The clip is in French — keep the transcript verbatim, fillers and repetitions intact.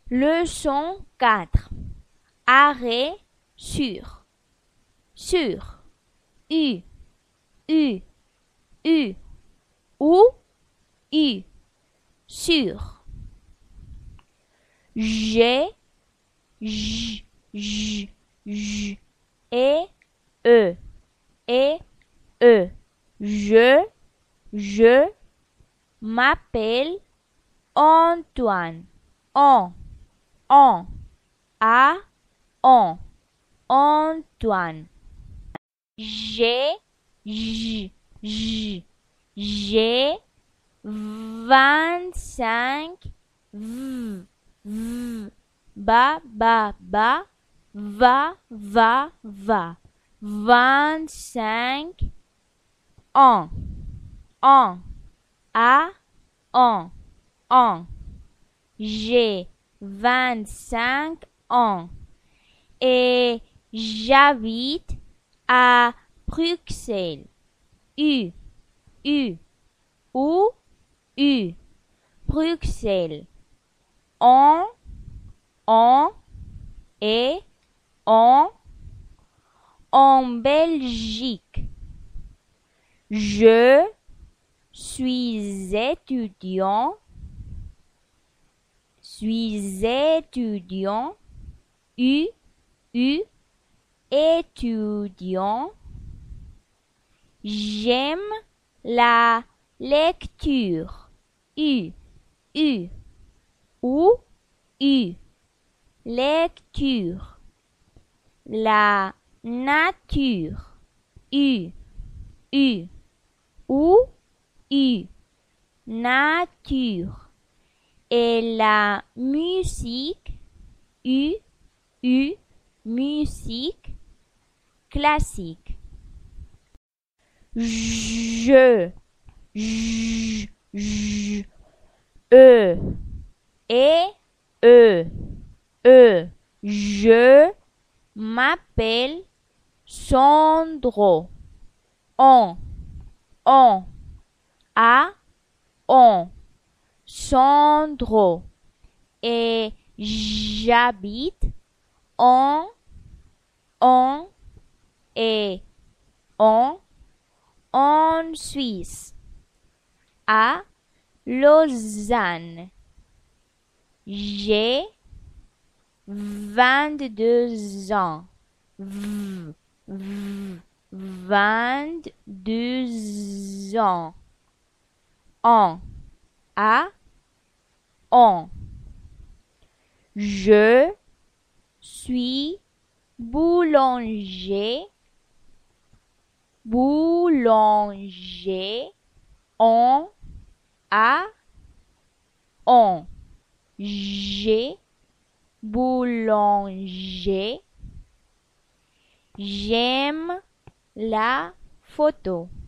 Leçon quatre. Arrêt sur. Sur. U. U. U. Ou. U. Sur. J'ai. J. J. J. Et. E. Et. E. Je. Je. M'appelle Antoine. On. On. A. On. Antoine. J'ai. J. J. J'ai. Vingt-cinq. V. V. Ba. Ba. Ba. Va. Va. Va. Vingt-cinq ans. En. A. En. En. J'ai vingt-cinq ans et j'habite à Bruxelles. U. U. Ou. U. Bruxelles. On. On. Et. On. En Belgique. Je suis étudiant. Suis étudiant. U. U. Étudiant. J'aime la lecture. U. U. Ou. U. Lecture. La nature. U. U. Ou. U. Nature. Et la musique. U. U. Musique. Classique. Je. J. J. E. Et. E. E. Je m'appelle Sandro. On. On. A. On. Sandro. Et j'habite en. En. Et en. En Suisse. À Lausanne. J'ai vingt-deux ans. V. V. Vingt-deux ans. En. À. En. Je suis boulanger. Boulanger. On. À. On. J'ai. Boulanger. J'aime la photo.